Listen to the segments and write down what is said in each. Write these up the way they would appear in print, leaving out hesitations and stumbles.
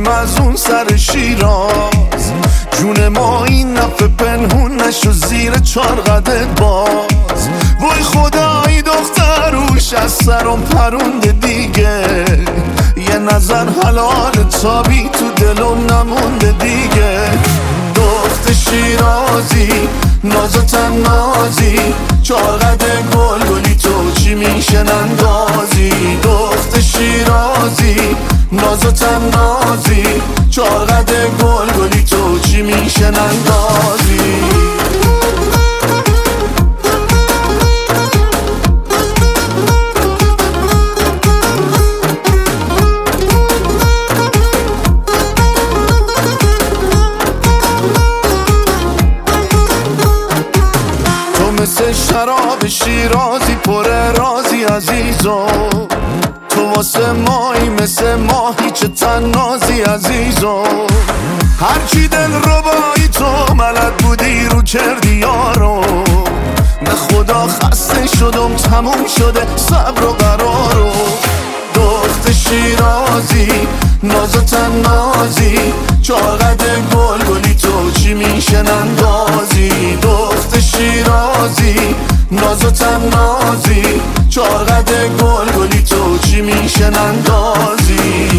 بریم از اون سر شیراز. جون ما این نفه پنهون نشو زیر چار قدت باز. وای خدایی دختروش از سرم پرونده دیگه، یه نظر حلال تابی تو دلم نمونده دیگه. دخت شیرازی ناز و تنازی، چار قد گلگلی تو چی میشه نندازی. دخت شیرازی ناز و تنازی، چار قد گلگلی تو چی میشه نندازی. مثل شراب شیرازی پر رازی عزیزو، تو واسه مایی مثل ماهی چه تنازی عزیزو. هرچی دل ربایی تو ملد بودی رو کردی یارو. به خدا خسته شدم تموم شده صبر و قرارو. دخت شیرازی ناز و تنازی، چار قد گلگلی تو چی میشه نندازی. دخت شیرازی ناز و تنازی، چار قد گلگلی تو چی میشه نندازی.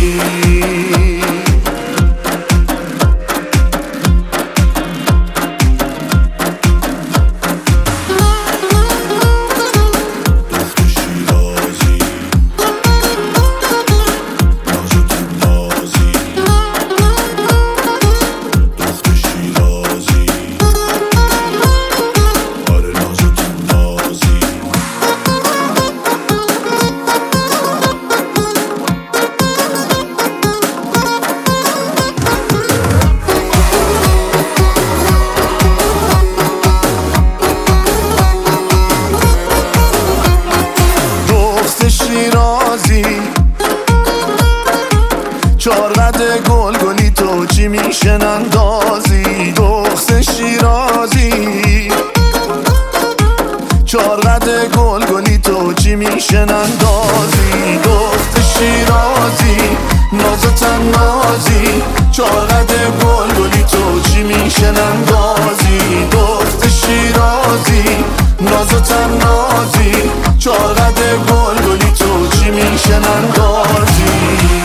شیرازی چار قد گلگلی تو چی میشه نندازی. دخت شیرازی چار قد گلگلی تو چی میشه نندازی. دخت شیرازی ناز و تنازی، چار قد گلگلی تو چی میشه نندازی. دخت شیرازی ناز و تنازی، چار قد گلگلی تو چی میشه نندازی.